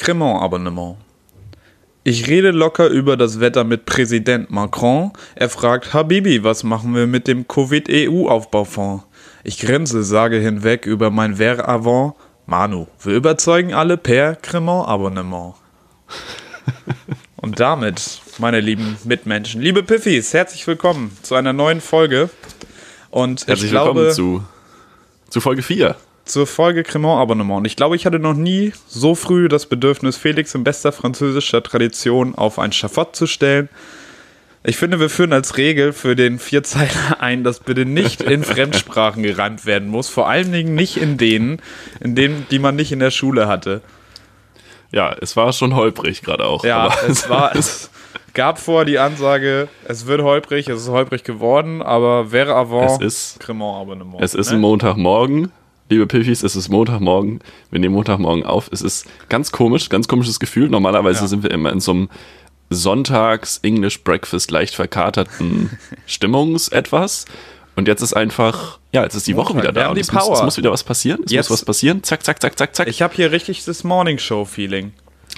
Cremant-Abonnement. Ich rede locker über das Wetter mit Präsident Macron. Er fragt, Habibi, was machen wir mit dem Covid-EU-Aufbaufonds? Ich grinse, sage hinweg über mein Ver avant. Manu, wir überzeugen alle per Cremant-Abonnement. Und damit, meine lieben Mitmenschen, liebe Piffis, herzlich willkommen zu einer neuen Folge. Und herzlich willkommen zu Folge 4. Zur Folge Cremant-Abonnement. Und ich glaube, ich hatte noch nie so früh das Bedürfnis, Felix in bester französischer Tradition auf ein Schafott zu stellen. Ich finde, wir führen als Regel für den Vierzeiler ein, dass bitte nicht in Fremdsprachen gerannt werden muss. Vor allen Dingen nicht in denen, die man nicht in der Schule hatte. Ja, es war schon holprig gerade auch. Ja, es gab vorher die Ansage, es wird holprig, es ist holprig geworden, aber Ver avant Cremant-Abonnement. Es ist ein Montagmorgen. Liebe Piffis, es ist Montagmorgen. Wir nehmen Montagmorgen auf. Es ist ganz komisches Gefühl. Normalerweise sind wir immer in so einem Sonntags-English-Breakfast leicht verkaterten Stimmungs-etwas. Und jetzt ist einfach, jetzt ist die Woche wieder da. Und es muss wieder was passieren. Muss was passieren. Zack, zack, zack, zack, zack. Ich habe hier richtig das Morning-Show-Feeling.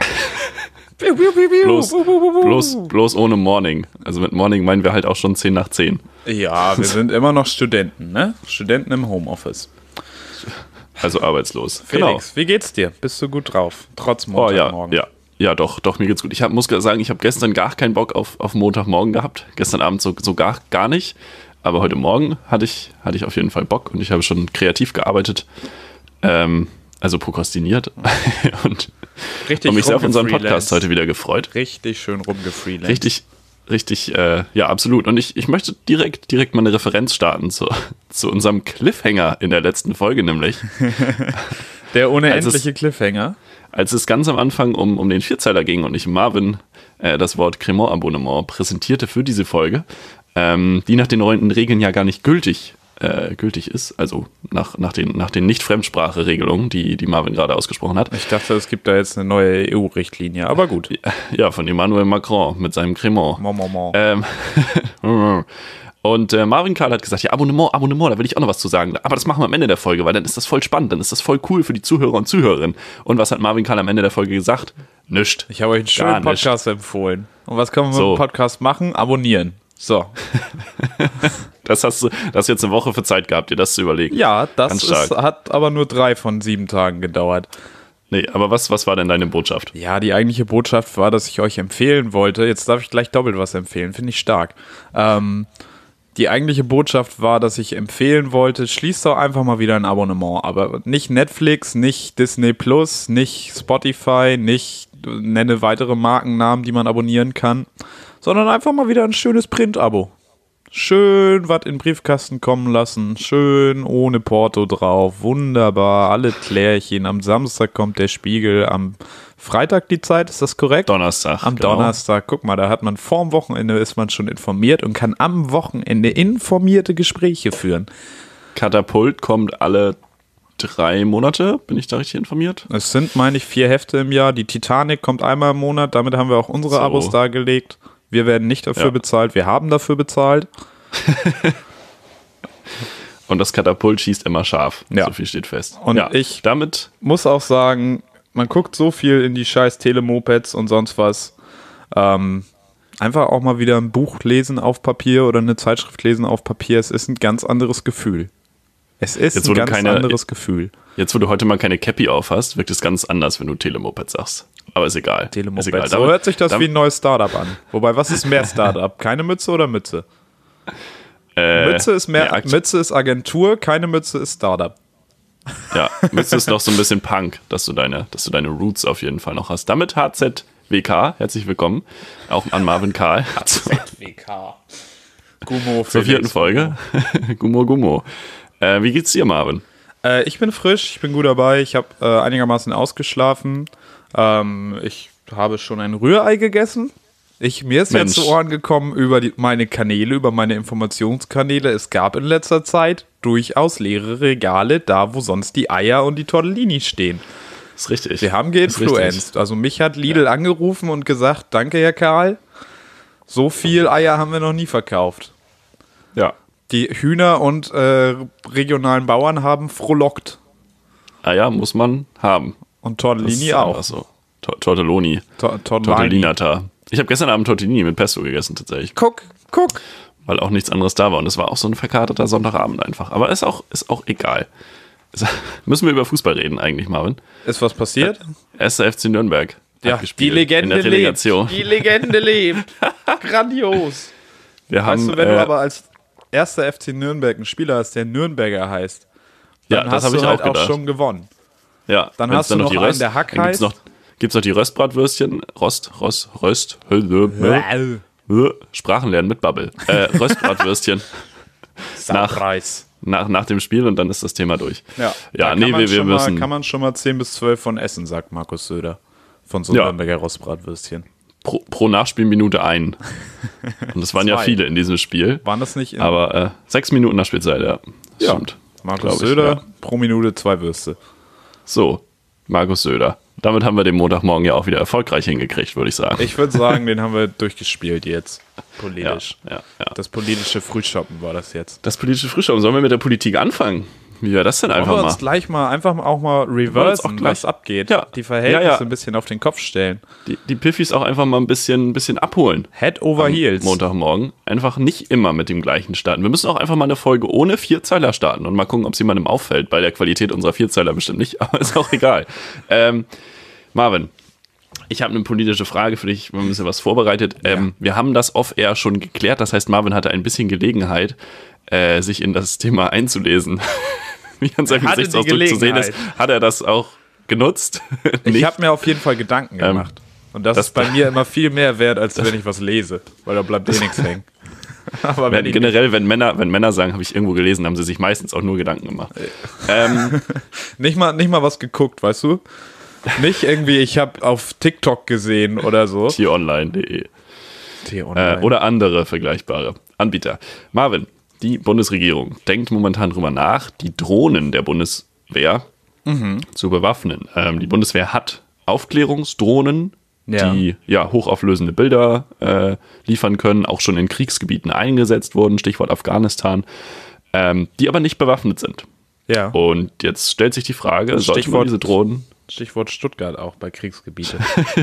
bloß ohne Morning. Also mit Morning meinen wir halt auch schon 10 nach 10. Ja, wir sind immer noch Studenten, ne? Studenten im Homeoffice. Also arbeitslos. Felix, Wie geht's dir? Bist du gut drauf? Trotz Montagmorgen. Ja, doch, mir geht's gut. Ich muss sagen, ich habe gestern gar keinen Bock auf Montagmorgen gehabt. Gestern Abend so gar nicht. Aber heute Morgen hatte ich auf jeden Fall Bock und ich habe schon kreativ gearbeitet. Also prokrastiniert. und mich sehr auf unseren Podcast heute wieder gefreut. Richtig schön rumgefreelanced. Richtig, ja, absolut. Und ich möchte direkt mal eine Referenz starten zu unserem Cliffhanger in der letzten Folge, nämlich. Der unendliche Cliffhanger. Als es ganz am Anfang um den Vierzeiler ging und ich Marvin das Wort Cremant-Abonnement präsentierte für diese Folge, die nach den neuen Regeln ja gar nicht gültig ist, also nach den Nicht-Fremdsprache-Regelungen, die Marvin gerade ausgesprochen hat. Ich dachte, es gibt da jetzt eine neue EU-Richtlinie, aber gut. Ja, von Emmanuel Macron mit seinem Cremant. Und Marvin Karl hat gesagt, ja, Abonnement, da will ich auch noch was zu sagen. Aber das machen wir am Ende der Folge, weil dann ist das voll spannend, dann ist das voll cool für die Zuhörer und Zuhörerinnen. Und was hat Marvin Karl am Ende der Folge gesagt? Nischt. Ich habe euch einen schönen Podcast empfohlen. Und was können wir mit dem Podcast machen? Abonnieren. So. Das hast jetzt eine Woche für Zeit gehabt, dir das zu überlegen. Ja, hat aber nur 3 von 7 Tagen gedauert. Nee, aber was war denn deine Botschaft? Ja, die eigentliche Botschaft war, dass ich euch empfehlen wollte. Jetzt darf ich gleich doppelt was empfehlen, finde ich stark. Die eigentliche Botschaft war, dass ich empfehlen wollte, schließt doch einfach mal wieder ein Abonnement. Aber nicht Netflix, nicht Disney Plus, nicht Spotify, nicht nenne weitere Markennamen, die man abonnieren kann, sondern einfach mal wieder ein schönes Print-Abo. Schön was in den Briefkasten kommen lassen, schön ohne Porto drauf, wunderbar, alle Klärchen. Am Samstag kommt der Spiegel, am Freitag die Zeit, ist das korrekt? Donnerstag. Am Donnerstag, guck mal, da hat man vorm Wochenende ist man schon informiert und kann am Wochenende informierte Gespräche führen. Katapult kommt alle 3 Monate, bin ich da richtig informiert? Es sind, meine ich, 4 Hefte im Jahr. Die Titanic kommt einmal im Monat, damit haben wir auch unsere Abos dargelegt. Wir werden nicht dafür bezahlt, wir haben dafür bezahlt. Und das Katapult schießt immer scharf, so viel steht fest. Und ich muss auch sagen, man guckt so viel in die scheiß Telemopeds und sonst was. Einfach auch mal wieder ein Buch lesen auf Papier oder eine Zeitschrift lesen auf Papier, es ist ein ganz anderes Gefühl. Es ist ein ganz anderes Gefühl. Jetzt, wo du heute mal keine Cappy auf hast, wirkt es ganz anders, wenn du Telemoped sagst. Aber ist egal. Telemoped. So hört sich das wie ein neues Startup an. Wobei, was ist mehr Startup? Keine Mütze oder Mütze? Mütze ist Agentur, keine Mütze ist Startup. Ja, Mütze ist noch so ein bisschen Punk, dass du deine Roots auf jeden Fall noch hast. Damit HZWK, herzlich willkommen, auch an Marvin Karl. HZWK. Gummo zur 4. Folge. Gummo. Wie geht's dir, Marvin? Ich bin frisch, ich bin gut dabei, ich habe einigermaßen ausgeschlafen. Ich habe schon ein Rührei gegessen. Mir ist jetzt zu Ohren gekommen über meine Kanäle, über meine Informationskanäle. Es gab in letzter Zeit durchaus leere Regale, da wo sonst die Eier und die Tortellini stehen. Das ist richtig. Wir haben geinfluenced. Also mich hat Lidl angerufen und gesagt, danke Herr Karl, so viel Eier haben wir noch nie verkauft. Ja. Die Hühner und regionalen Bauern haben frohlockt. Eier muss man haben. Und Tortellini auch. So. Tortelloni. Tortellinata. Ich habe gestern Abend Tortellini mit Pesto gegessen, tatsächlich. Guck. Weil auch nichts anderes da war. Und es war auch so ein verkaterter Sonntagabend einfach. Aber ist auch egal. Müssen wir über Fußball reden eigentlich, Marvin? Ist was passiert? 1. FC Nürnberg. Ja, die Legende lebt. Die Legende lebt. Grandios. Weißt du, wenn du aber als 1. FC Nürnberg einen Spieler hast, der Nürnberger heißt, dann hast du halt auch schon gewonnen. Ja, dann hast du noch einen, der Hack heißt. Gibt's noch die Röstbratwürstchen. Röst. Sprachenlernen mit Bubble. Röstbratwürstchen. nach dem Spiel und dann ist das Thema durch. Ja, nee, wir müssen. Kann man schon mal 10 bis 12 von essen, sagt Markus Söder. Von so einem Nürnberger Röstbratwürstchen. Pro Nachspielminute ein. Und das waren ja viele in diesem Spiel. Waren das nicht? Aber 6 Minuten Nachspielzeit, ja. Stimmt. Markus Söder, pro Minute 2 Würste. So, Markus Söder. Damit haben wir den Montagmorgen ja auch wieder erfolgreich hingekriegt, würde ich sagen. Ich würde sagen, den haben wir durchgespielt jetzt. Politisch. Ja. Das politische Frühschoppen war das jetzt. Das politische Frühschoppen. Sollen wir mit der Politik anfangen? Wie wäre das denn einfach mal? Wollen wir uns gleich mal einfach auch mal reversen, was abgeht. Ja. Die Verhältnisse ein bisschen auf den Kopf stellen. Die Piffis auch einfach mal ein bisschen abholen. Head over heels. Montagmorgen. Einfach nicht immer mit dem gleichen starten. Wir müssen auch einfach mal eine Folge ohne Vierzeiler starten und mal gucken, ob es jemandem auffällt. Bei der Qualität unserer Vierzeiler bestimmt nicht, aber ist auch egal. Marvin, ich habe eine politische Frage für dich. Wir haben ein bisschen was vorbereitet. Wir haben das off-air schon geklärt. Das heißt, Marvin hatte ein bisschen Gelegenheit, sich in das Thema einzulesen. Wie an seinem Gesichtsausdruck zu sehen ist, hat er das auch genutzt. Ich habe mir auf jeden Fall Gedanken gemacht. Und das ist bei mir immer viel mehr wert, als wenn ich was lese. Weil da bleibt nichts hängen. Aber wenn Männer sagen, habe ich irgendwo gelesen, haben sie sich meistens auch nur Gedanken gemacht. Nicht mal was geguckt, weißt du? Nicht irgendwie, ich habe auf TikTok gesehen oder so. T-Online.de oder andere vergleichbare Anbieter. Marvin, die Bundesregierung denkt momentan drüber nach, die Drohnen der Bundeswehr zu bewaffnen. Die Bundeswehr hat Aufklärungsdrohnen, die hochauflösende Bilder liefern können, auch schon in Kriegsgebieten eingesetzt wurden, Stichwort Afghanistan, die aber nicht bewaffnet sind. Ja. Und jetzt stellt sich die Frage, sollte man diese Drohnen... Stichwort Stuttgart auch bei Kriegsgebieten.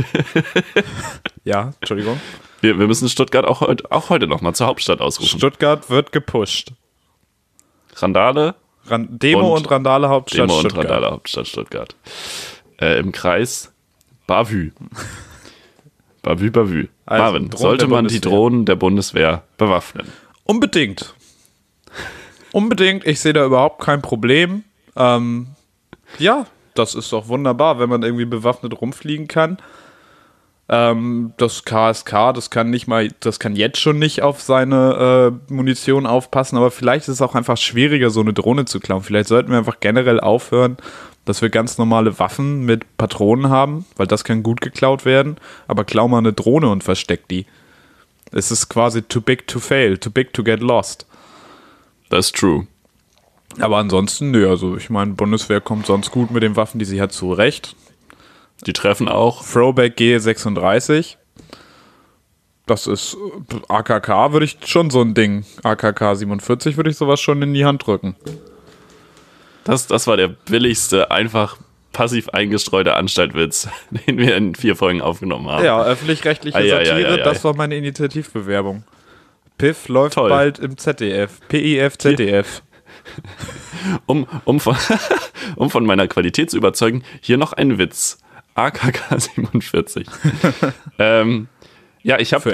Ja, Entschuldigung. Wir müssen Stuttgart auch heute noch mal zur Hauptstadt ausrufen. Stuttgart wird gepusht. Randale. Demo und Randale Hauptstadt Stuttgart. Demo und Randale Hauptstadt Stuttgart. Im Kreis Bavü. Bavü. Also Marvin, sollte man die Drohnen der Bundeswehr bewaffnen? Unbedingt. Ich sehe da überhaupt kein Problem. Das ist doch wunderbar, wenn man irgendwie bewaffnet rumfliegen kann. Das KSK, das kann jetzt schon nicht auf seine Munition aufpassen, aber vielleicht ist es auch einfach schwieriger, so eine Drohne zu klauen. Vielleicht sollten wir einfach generell aufhören, dass wir ganz normale Waffen mit Patronen haben, weil das kann gut geklaut werden, aber klau mal eine Drohne und versteck die. Es ist quasi too big to fail, too big to get lost. That's true. Aber ansonsten, also ich meine, Bundeswehr kommt sonst gut mit den Waffen, die sie hat, zurecht. Die treffen auch. Throwback G36. Das ist AKK, würde ich schon so ein Ding. AKK 47 würde ich sowas schon in die Hand drücken. Das war der billigste, einfach passiv eingestreute Anstaltwitz, den wir in 4 Folgen aufgenommen haben. Ja, öffentlich-rechtliche Satire, das war meine Initiativbewerbung. Piff läuft bald im ZDF. PIF, ZDF. Um von meiner Qualität zu überzeugen, hier noch ein Witz. AKK 47. Ich habe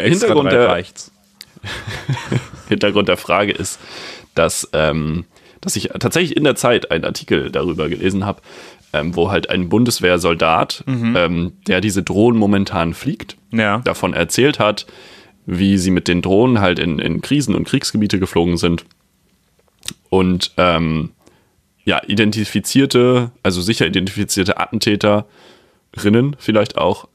Hintergrund der Frage ist, dass ich tatsächlich in der Zeit einen Artikel darüber gelesen habe, wo halt ein Bundeswehrsoldat, der diese Drohnen momentan fliegt, davon erzählt hat, wie sie mit den Drohnen halt in Krisen- und Kriegsgebiete geflogen sind und sicher identifizierte Attentäterinnen vielleicht auch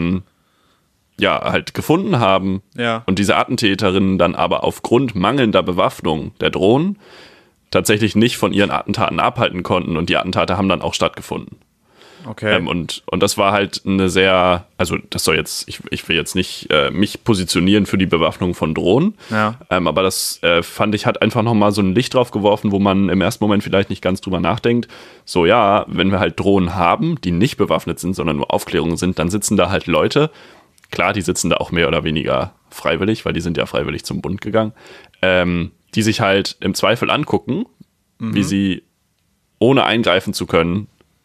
halt gefunden haben und diese Attentäterinnen dann aber aufgrund mangelnder Bewaffnung der Drohnen tatsächlich nicht von ihren Attentaten abhalten konnten und die Attentate haben dann auch stattgefunden. Okay. Und das war halt eine sehr, also das soll jetzt, ich will jetzt nicht mich positionieren für die Bewaffnung von Drohnen, Ja. aber das fand ich, hat einfach nochmal so ein Licht drauf geworfen, wo man im ersten Moment vielleicht nicht ganz drüber nachdenkt. So ja, wenn wir halt Drohnen haben, die nicht bewaffnet sind, sondern nur Aufklärungen sind, dann sitzen da halt Leute, klar, die sitzen da auch mehr oder weniger freiwillig, weil die sind ja freiwillig zum Bund gegangen, die sich halt im Zweifel angucken, wie sie ohne eingreifen zu können,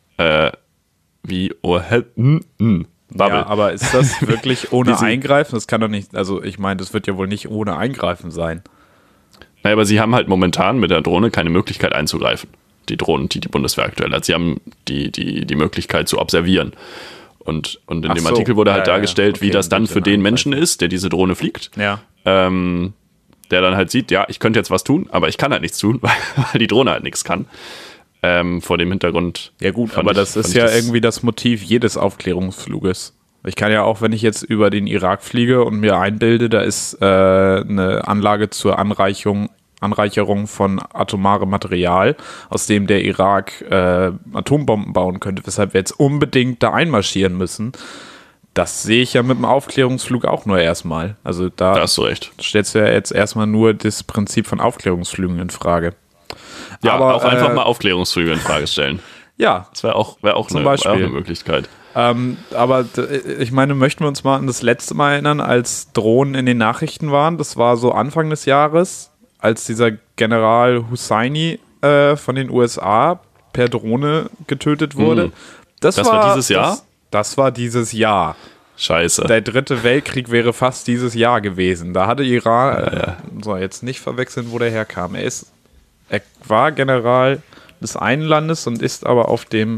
Bubble. Ja, aber ist das wirklich ohne Eingreifen? Das kann doch nicht, also ich meine, das wird ja wohl nicht ohne Eingreifen sein. Naja, aber sie haben halt momentan mit der Drohne keine Möglichkeit einzugreifen. Die Drohnen, die Bundeswehr aktuell hat. Sie haben die Möglichkeit zu observieren. Und in dem Artikel wurde halt dargestellt, okay, wie das dann für den Menschen ist, der diese Drohne fliegt. Ja. Der dann halt sieht, ja, ich könnte jetzt was tun, aber ich kann halt nichts tun, weil die Drohne halt nichts kann. Vor dem Hintergrund. Ja gut, aber das ist ja irgendwie das Motiv jedes Aufklärungsfluges. Ich kann ja auch, wenn ich jetzt über den Irak fliege und mir einbilde, da ist eine Anlage zur Anreicherung von atomarem Material, aus dem der Irak Atombomben bauen könnte, weshalb wir jetzt unbedingt da einmarschieren müssen. Das sehe ich ja mit dem Aufklärungsflug auch nur erstmal. Also da hast du recht. Stellst du ja jetzt erstmal nur das Prinzip von Aufklärungsflügen in Frage. Ja, aber auch einfach mal Aufklärungsflüge in Frage stellen. Ja. Das wäre auch eine Möglichkeit. Aber ich meine, möchten wir uns mal an das letzte Mal erinnern, als Drohnen in den Nachrichten waren? Das war so Anfang des Jahres, als dieser General Husseini von den USA per Drohne getötet wurde. Das war dieses Jahr? Das war dieses Jahr. Scheiße. Der dritte Weltkrieg wäre fast dieses Jahr gewesen. Da hatte Iran, so jetzt nicht verwechseln, wo der herkam. Er war General des einen Landes und ist aber auf dem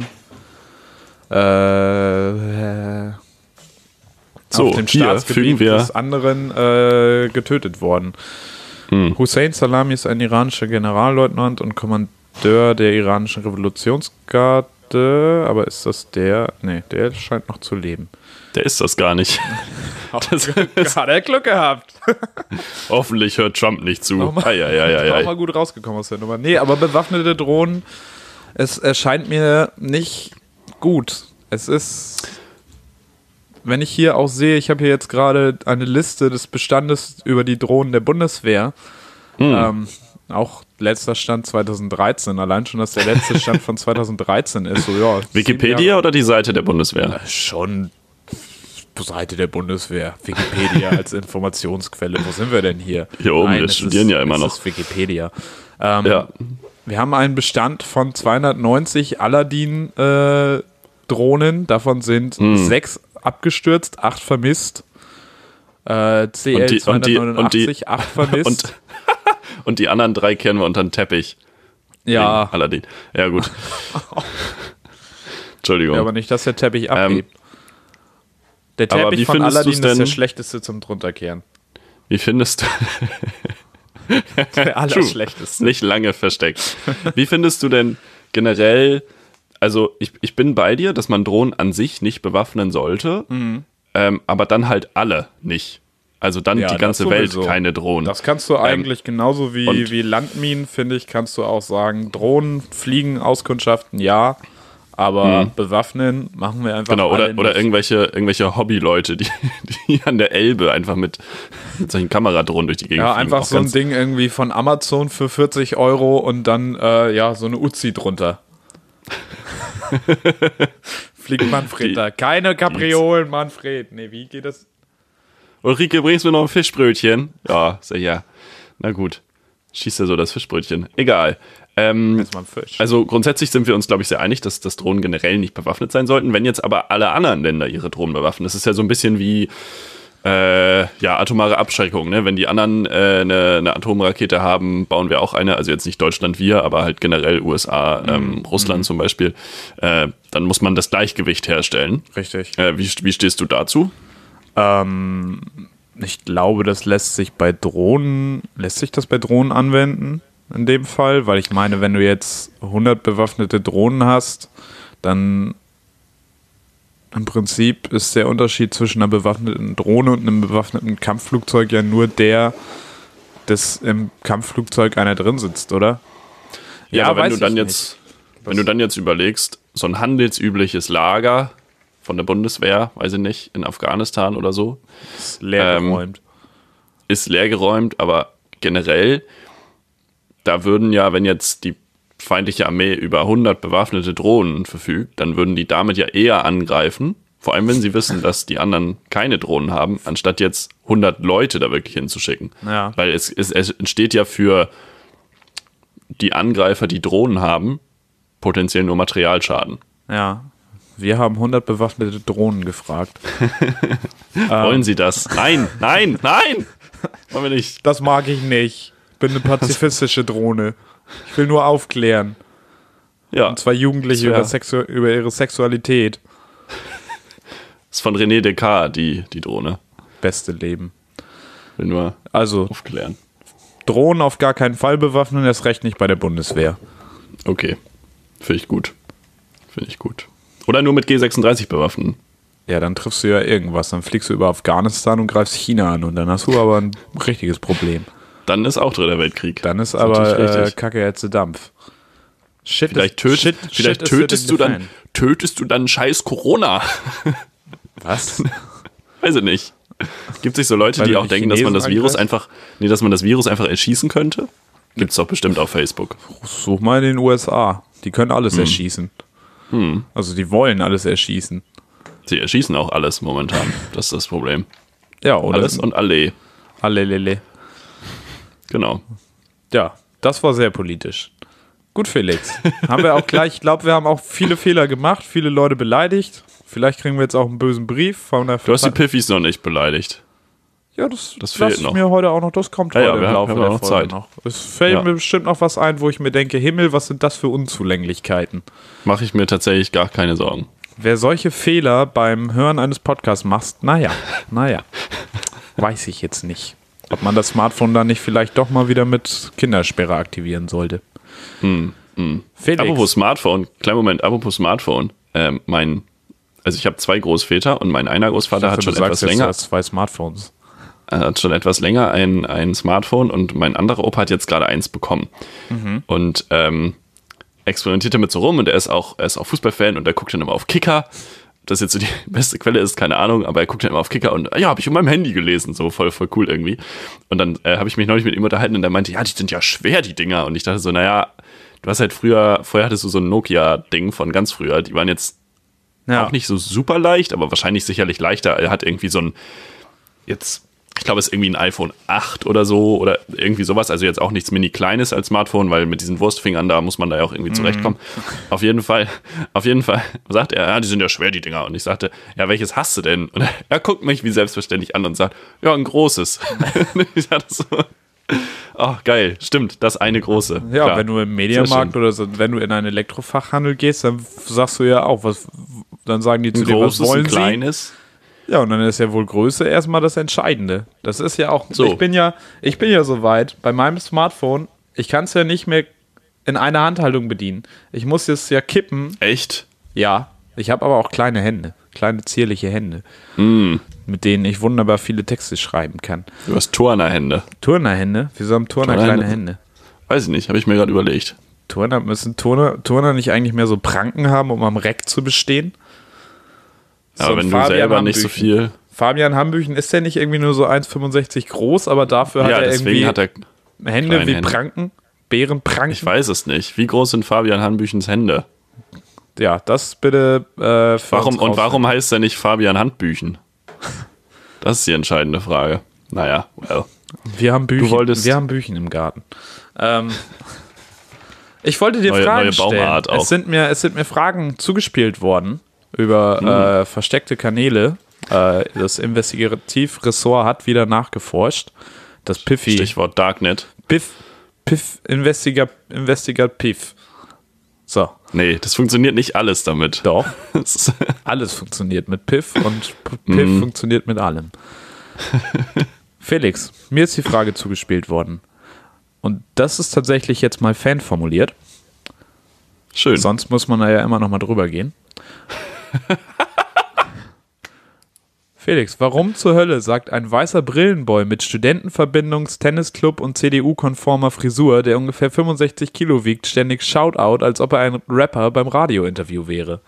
Staatsgebiet des anderen getötet worden. Hussein Salami ist ein iranischer Generalleutnant und Kommandeur der iranischen Revolutionsgarde. Aber ist das der? Nee, der scheint noch zu leben. Der ist das gar nicht. Hat er Glück gehabt. Hoffentlich hört Trump nicht zu. Auch mal gut rausgekommen aus der Nummer. Nee, aber bewaffnete Drohnen, es erscheint mir nicht gut. Es ist, wenn ich hier auch sehe, ich habe hier jetzt gerade eine Liste des Bestandes über die Drohnen der Bundeswehr. Auch letzter Stand 2013. Allein schon, dass der letzte Stand von 2013 ist. So, ja, Wikipedia oder die Seite der Bundeswehr? Schon Seite der Bundeswehr. Wikipedia als Informationsquelle. Wo sind wir denn hier? Hier oben, wir studieren ja immer noch. Das ist Wikipedia. Wir haben einen Bestand von 290 Aladdin-Drohnen. Davon sind 6 abgestürzt, 8 vermisst. CL 289, 8 vermisst. Und die anderen 3 kehren wir unter den Teppich. Ja. Aladdin. Ja, gut. Entschuldigung. Ja, aber nicht, dass der Teppich abhebt. Der Teppich von Aladdin ist der schlechteste zum Drunterkehren. Wie findest du... Der allerschlechteste. Nicht lange versteckt. Wie findest du denn generell... Also ich bin bei dir, dass man Drohnen an sich nicht bewaffnen sollte, aber dann halt alle nicht. Also dann die ganze Welt keine Drohnen. Das kannst du eigentlich genauso wie Landminen, finde ich, kannst du auch sagen, Drohnen, Fliegen, Auskundschaften, ja, aber bewaffnen machen wir einfach alle nicht. Oder irgendwelche Hobbyleute, die an der Elbe einfach mit solchen Kameradrohnen durch die Gegend fliegen. Ja, einfach so ein Ding irgendwie von Amazon für 40 € und dann so eine Uzi drunter. Fliegt Manfred da. Keine Kapriolen, Manfred. Nee, wie geht das? Ulrike, bringst du mir noch ein Fischbrötchen? Ja, sag ja. Na gut. Schießt er so das Fischbrötchen. Egal. Also grundsätzlich sind wir uns, glaube ich, sehr einig, dass Drohnen generell nicht bewaffnet sein sollten. Wenn jetzt aber alle anderen Länder ihre Drohnen bewaffnen, das ist ja so ein bisschen wie atomare Abschreckung. Ne? Wenn die anderen eine Atomrakete haben, bauen wir auch eine. Also jetzt nicht Deutschland, wir, aber halt generell USA, Russland zum Beispiel. Dann muss man das Gleichgewicht herstellen. Richtig. Wie stehst du dazu? Ich glaube, das lässt sich das bei Drohnen anwenden, in dem Fall, weil ich meine, wenn du jetzt 100 bewaffnete Drohnen hast, dann im Prinzip ist der Unterschied zwischen einer bewaffneten Drohne und einem bewaffneten Kampfflugzeug ja nur der, dass im Kampfflugzeug einer drin sitzt, oder? Ja, aber wenn du dann jetzt überlegst, so ein handelsübliches Lager von der Bundeswehr, weiß ich nicht, in Afghanistan oder so. Ist leergeräumt. Ist leergeräumt, aber generell, da würden ja, wenn jetzt die feindliche Armee über 100 bewaffnete Drohnen verfügt, dann würden die damit ja eher angreifen, vor allem wenn sie wissen, dass die anderen keine Drohnen haben, anstatt jetzt 100 Leute da wirklich hinzuschicken. Ja. Weil es entsteht ja für die Angreifer, die Drohnen haben, potenziell nur Materialschaden. Ja. Wir haben 100 bewaffnete Drohnen gefragt. Wollen Sie das? Nein, nein, nein! Wollen wir nicht. Das mag ich nicht. Ich bin eine pazifistische Drohne. Ich will nur aufklären. Ja. Und zwar Jugendliche über ihre Sexualität. Das ist von René Descartes, die Drohne. Beste Leben. Will nur Also, aufklären. Drohnen auf gar keinen Fall bewaffnen, erst recht nicht bei der Bundeswehr. Okay. Finde ich gut. Finde ich gut. Oder nur mit G36 bewaffnen. Ja, dann triffst du ja irgendwas. Dann fliegst du über Afghanistan und greifst China an und dann hast du aber ein richtiges Problem. Dann ist auch Dritter Weltkrieg. Dann ist Das natürlich aber richtig. Kacke Ätze Dampf. Shit Vielleicht shit tötest du dann scheiß Corona. Was? Weiß ich nicht. Gibt sich so Leute, Weil die du auch die denken, dass man das Chinesen Virus einfach, dass man das Virus einfach erschießen könnte? Gibt's doch bestimmt auf Facebook. Such mal in den USA. Die können alles erschießen. Also die wollen alles erschießen. Sie erschießen auch alles momentan. Das ist das Problem. Ja, oder? Alles und alle. Allelele. Genau. Ja, das war sehr politisch. Gut, Felix. Haben wir auch gleich, ich glaube, wir haben auch viele Fehler gemacht, viele Leute beleidigt. Vielleicht kriegen wir jetzt auch einen bösen Brief von der Du hast die Piffis noch nicht beleidigt. Ja, das fehlt lass ich noch. mir heute auch noch, das kommt Ja, heute wir im Laufe haben der noch Folge Zeit. noch. Es fällt mir bestimmt noch was ein, wo ich mir denke, Himmel, was sind das für Unzulänglichkeiten? Mache ich mir tatsächlich gar keine Sorgen. Wer solche Fehler beim Hören eines Podcasts macht, naja, weiß ich jetzt nicht. Ob man das Smartphone dann nicht vielleicht doch mal wieder mit Kindersperre aktivieren sollte. Felix. Apropos Smartphone, kleinen Moment, apropos Smartphone. Also ich habe 2 Großväter und mein einer Großvater hat schon etwas länger. Du hast 2 Smartphones. Hat schon etwas länger ein Smartphone und mein anderer Opa hat jetzt gerade eins bekommen. Und experimentiert damit so rum und er ist auch Fußballfan und er guckt dann immer auf Kicker. Ob das jetzt so die beste Quelle ist, keine Ahnung, aber er guckt dann immer auf Kicker und ja, habe ich in meinem Handy gelesen, so voll cool irgendwie. Und dann habe ich mich neulich mit ihm unterhalten und er meinte, ja, die sind ja schwer, die Dinger. Und ich dachte so, naja, du hast halt vorher hattest du so ein Nokia-Ding von ganz früher, die waren jetzt auch nicht so super leicht, aber wahrscheinlich sicherlich leichter. Er hat irgendwie so ein, ich glaube, es ist irgendwie ein iPhone 8 oder so oder irgendwie sowas, also jetzt auch nichts mini-kleines als Smartphone, weil mit diesen Wurstfingern, da muss man da ja auch irgendwie zurechtkommen. Auf jeden Fall sagt er, ja, die sind ja schwer, die Dinger. Und ich sagte, ja, welches hast du denn? Und er guckt mich wie selbstverständlich an und sagt, ja, ein großes. Und ich dachte so, ach, geil, stimmt, das eine große. Ja, Klar. wenn du im Mediamarkt oder so, wenn du in einen Elektrofachhandel gehst, dann sagst du ja auch, dann sagen die zu dir, was wollen ein sie? kleines. Ja, und dann ist ja wohl Größe erstmal das Entscheidende. Das ist ja auch, So. ich bin ja so weit, bei meinem Smartphone, ich kann es ja nicht mehr in einer Handhaltung bedienen. Ich muss es ja kippen. Echt? Ja, ich habe aber auch kleine Hände, kleine zierliche Hände, mit denen ich wunderbar viele Texte schreiben kann. Du hast Turnerhände. Turnerhände? Wieso haben Turner Turnerhände? kleine Hände? Weiß ich nicht, habe ich mir gerade überlegt. Müssen Turner nicht eigentlich mehr so Pranken haben, um am Reck zu bestehen? Aber So wenn Fabian du selber nicht so Hambüchen. viel... Fabian Hambüchen, ist der nicht irgendwie nur so 1,65 groß, aber dafür hat Ja, er deswegen irgendwie hat er... Hände kleine wie Hände. Pranken? Bärenpranken? Ich weiß es nicht. Wie groß sind Fabian Hanbüchens Hände? Ja, das bitte für uns Warum heißt er nicht Fabian Handbüchen? Das ist die entscheidende Frage. Naja, well. Wir haben Büchen, wolltest- wir haben Büchen im Garten. Ich wollte dir Neue Fragen Baumart stellen. auch. Es sind mir Fragen zugespielt worden über versteckte Kanäle. Das Investigativressort hat wieder nachgeforscht. Das Piffy. Stichwort Darknet. Piff, Investigativ. So, Nee, das funktioniert nicht alles damit. doch. Das ist- Alles funktioniert mit Piff und Piff funktioniert mit allem. Felix, mir ist die Frage zugespielt worden. Und das ist tatsächlich jetzt mal fanformuliert. Schön. Sonst muss man da ja immer noch mal drüber gehen. Felix, warum zur Hölle sagt ein weißer Brillenboy mit Studentenverbindungs-, Tennisclub und CDU-konformer Frisur, der ungefähr 65 Kilo wiegt, ständig Shoutout, als ob er ein Rapper beim Radiointerview wäre?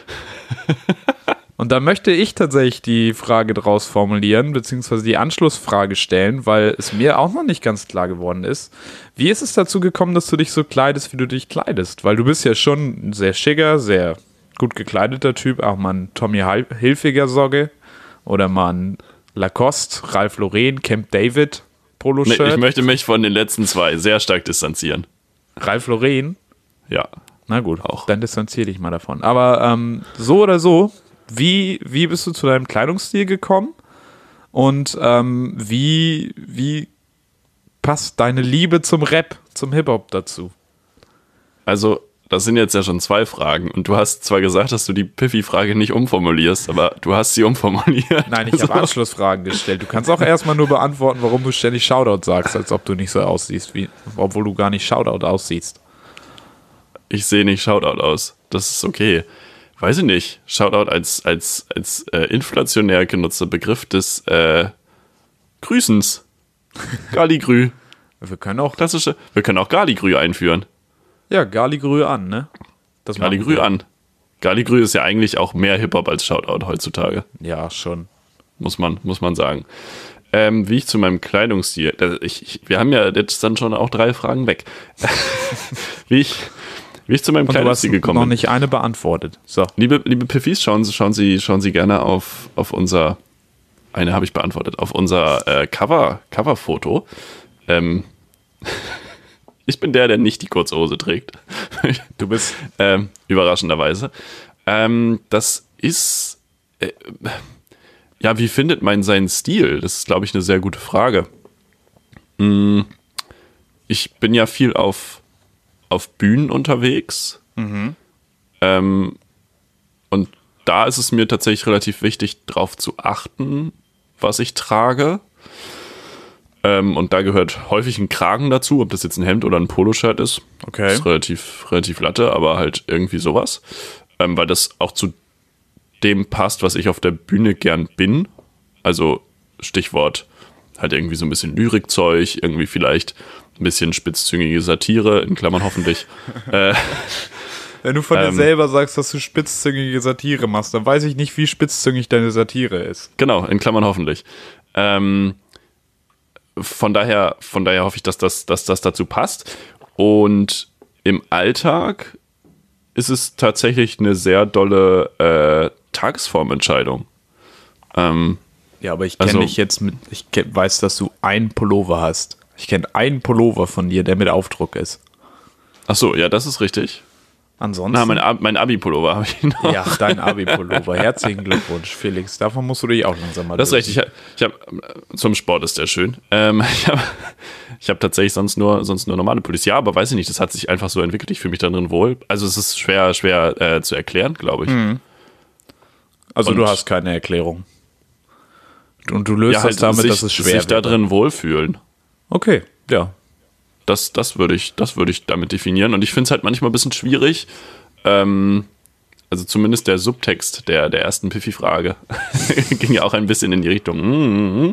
Und da möchte ich tatsächlich die Frage draus formulieren, beziehungsweise die Anschlussfrage stellen, weil es mir auch noch nicht ganz klar geworden ist. Wie ist es dazu gekommen, dass du dich so kleidest, wie du dich kleidest? Weil du bist ja schon ein sehr schicker, sehr gut gekleideter Typ, auch mal ein Tommy Hilfiger Socke oder mal ein Lacoste, Ralph Lauren, Camp David Poloshirt. Nee, ich möchte mich von den letzten zwei sehr stark distanzieren. Ralph Lauren? Ja. Na gut, auch. Dann distanziere dich mal davon. Aber so oder so, wie bist du zu deinem Kleidungsstil gekommen? Und wie passt deine Liebe zum Rap, zum Hip-Hop dazu? Also, das sind jetzt ja schon zwei Fragen. Und du hast zwar gesagt, dass du die Piffy-Frage nicht umformulierst, aber du hast sie umformuliert. Nein, ich habe Anschlussfragen gestellt. Du kannst auch erstmal nur beantworten, warum du ständig Shoutout sagst, als ob du nicht so aussiehst, obwohl du gar nicht Shoutout aussiehst. Ich sehe nicht Shoutout aus. Das ist okay. Weiß ich nicht. Shoutout als inflationär genutzter Begriff des Grüßens. Galigrü. Wir können auch Galigrü einführen. Ja, Galigrü an, ne? Galigrü an. Galigrü ist ja eigentlich auch mehr Hip-Hop als Shoutout heutzutage. Ja, schon. Muss man sagen. Wie ich zu meinem Kleidungsstil, wir haben ja jetzt dann schon auch 3 Fragen weg. wie ich zu meinem Kleidungsstil gekommen bin. Noch nicht eine beantwortet. So. Liebe Piffis, schauen Sie gerne auf unser, eine habe ich beantwortet, auf unser Coverfoto. Ich bin der nicht die kurze Hose trägt. Du bist überraschenderweise. Das ist ja, wie findet man seinen Stil? Das ist, glaube ich, eine sehr gute Frage. Ich bin ja viel auf Bühnen unterwegs. Und da ist es mir tatsächlich relativ wichtig, darauf zu achten, was ich trage. Und da gehört häufig ein Kragen dazu, ob das jetzt ein Hemd oder ein Poloshirt ist. Okay. Das ist relativ latte, aber halt irgendwie sowas. Weil das auch zu dem passt, was ich auf der Bühne gern bin. Also Stichwort halt irgendwie so ein bisschen Lyrikzeug, irgendwie vielleicht ein bisschen spitzzüngige Satire, in Klammern hoffentlich. Wenn du von dir selber sagst, dass du spitzzüngige Satire machst, dann weiß ich nicht, wie spitzzüngig deine Satire ist. Genau, in Klammern hoffentlich. Von daher hoffe ich, dass das dazu passt. Und im Alltag ist es tatsächlich eine sehr dolle Tagesformentscheidung. Ja, aber ich kenne dich jetzt weiß, dass du einen Pullover hast. Ich kenne einen Pullover von dir, der mit Aufdruck ist. Ach so, ja, das ist richtig. Ansonsten? Mein Abi-Pullover habe ich noch. Ja, dein Abi-Pullover. Herzlichen Glückwunsch, Felix. Davon musst du dich auch langsam mal Das ist richtig. Ich hab, zum Sport ist der schön. Ich hab tatsächlich sonst nur normale Pullis. Ja, aber weiß ich nicht, das hat sich einfach so entwickelt. Ich fühle mich darin wohl. Also es ist schwer zu erklären, glaube ich. Also du hast keine Erklärung. Und du löst das damit, dass es schwer sich da drin wohlfühlen. Okay, ja. Das würde ich damit definieren. Und ich finde es halt manchmal ein bisschen schwierig. Also zumindest der Subtext der ersten Piffy-Frage ging ja auch ein bisschen in die Richtung.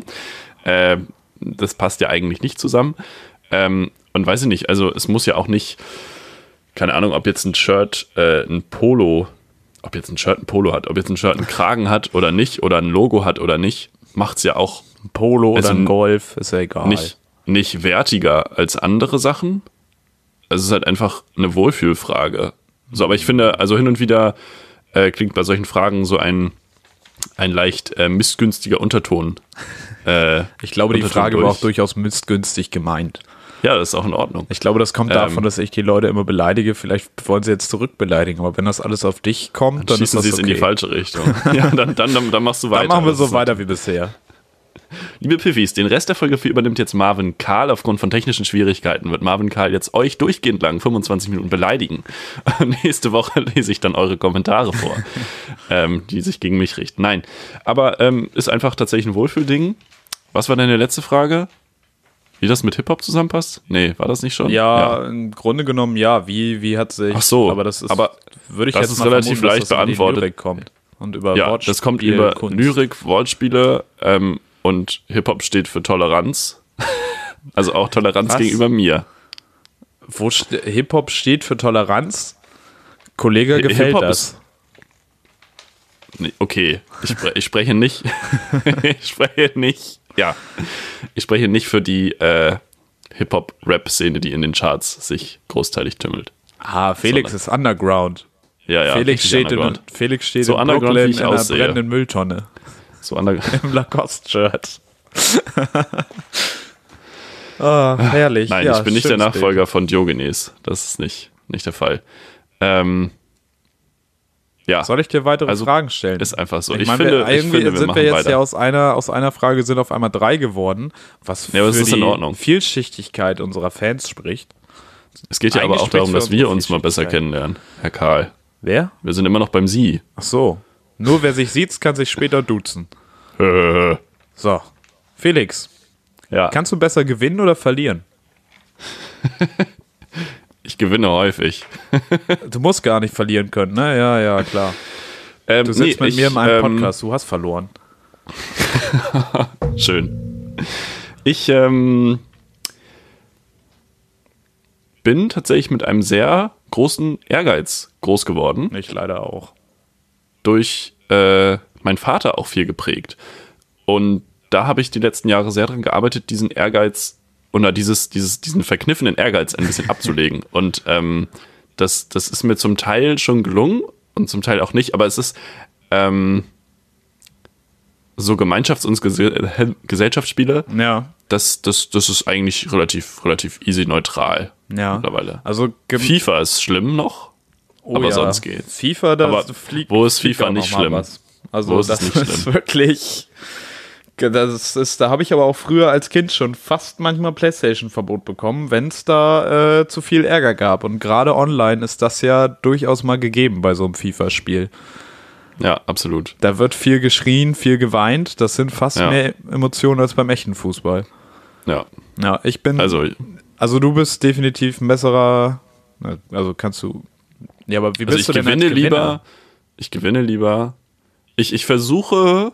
Das passt ja eigentlich nicht zusammen. Und weiß ich nicht, also es muss ja auch nicht, keine Ahnung, ob jetzt ein Shirt ein Polo hat, ob jetzt ein Shirt einen Kragen hat oder nicht, oder ein Logo hat oder nicht, macht es ja auch ein Polo oder ein Golf, ist ja egal. Nicht wertiger als andere Sachen. Also es ist halt einfach eine Wohlfühlfrage. So, aber ich finde, also hin und wieder klingt bei solchen Fragen so ein leicht missgünstiger Unterton. Ich glaube, die Frage war auch durchaus missgünstig gemeint. Ja, das ist auch in Ordnung. Ich glaube, das kommt davon, dass ich die Leute immer beleidige. Vielleicht wollen sie jetzt zurückbeleidigen, aber wenn das alles auf dich kommt, dann schießen ist das sie es in die falsche Richtung. Ja, dann machst du weiter. Dann machen wir so weiter wie bisher. Liebe Piffis, den Rest der Folge übernimmt jetzt Marvin Karl. Aufgrund von technischen Schwierigkeiten wird Marvin Karl jetzt euch durchgehend lang 25 Minuten beleidigen. Nächste Woche lese ich dann eure Kommentare vor, die sich gegen mich richten. Nein, aber ist einfach tatsächlich ein Wohlfühlding. Was war deine letzte Frage? Wie das mit Hip-Hop zusammenpasst? Nee, war das nicht schon? Ja, im Grunde genommen ja. Wie hat sich... Ach so, aber das ist, aber würde ich das jetzt ist mal relativ vermuten, leicht beantwortet. Kommt. Und über Ja, das kommt über Kunst. Lyrik, Wortspiele und Hip-Hop steht für Toleranz. Also auch Toleranz Was? gegenüber mir. Hip-Hop steht für Toleranz? Kollege, gefällt Hip-Hop das? Nee, okay, ich spreche nicht. Ich spreche nicht für die Hip-Hop-Rap-Szene, die in den Charts sich großteilig tümmelt. Ah, Felix ist Underground. Ja, Felix richtig steht Underground. so So in underground, Brooklyn wie ich in einer aussehe. brennenden Mülltonne. So Underground. Im Lacoste-Shirt. Herrlich. Nein, ja, ich bin nicht der schönes Nachfolger von Diogenes. Das ist nicht der Fall. Ja, Bild. Soll ich dir weitere Also, Fragen stellen? ist einfach so. Ich Ich meine, finde, irgendwie wir sind wir machen jetzt weiter. ja aus einer Frage sind auf einmal 3 geworden, was Ja, aber für es ist in die Ordnung. Vielschichtigkeit unserer Fans spricht. Es geht ja aber Eigentlich auch darum, spricht's dass für wir unsere uns mal besser Vielschichtigkeit. kennenlernen, Herr Karl. Wer? Wir sind immer noch beim Sie. Ach so. Nur wer sich sieht, kann sich später duzen. So. Felix, Ja, kannst du besser gewinnen oder verlieren? ich gewinne häufig. Du musst gar nicht verlieren können, ne? Ja, klar. Du sitzt mit mir in einem Podcast, du hast verloren. Schön. Ich bin tatsächlich mit einem sehr großen Ehrgeiz groß geworden. Ich leider auch. Durch meinen Vater auch viel geprägt. Und da habe ich die letzten Jahre sehr daran gearbeitet, diesen Ehrgeiz oder diesen verkniffenen Ehrgeiz ein bisschen abzulegen. Und das ist mir zum Teil schon gelungen und zum Teil auch nicht, aber es ist so Gemeinschafts- und Gesellschaftsspiele, Ja. das ist eigentlich relativ easy neutral Ja. mittlerweile. Also FIFA ist schlimm noch, aber sonst geht's. FIFA, da Aber fliegt. wo ist fliegt FIFA auch nicht noch mal schlimm? was. Also Wo ist das es nicht ist schlimm? wirklich. Da habe ich aber auch früher als Kind schon fast manchmal PlayStation-Verbot bekommen, wenn es da zu viel Ärger gab. Und gerade online ist das ja durchaus mal gegeben bei so einem FIFA-Spiel. Ja, absolut. Da wird viel geschrien, viel geweint. Das sind fast Ja. mehr Emotionen als beim echten Fußball. Ja, Ja, ich bin. Also du bist definitiv ein besserer. Also kannst du. Ja, aber wie bist ich du denn gewinne als Gewinner? lieber. Ich gewinne lieber. Ich versuche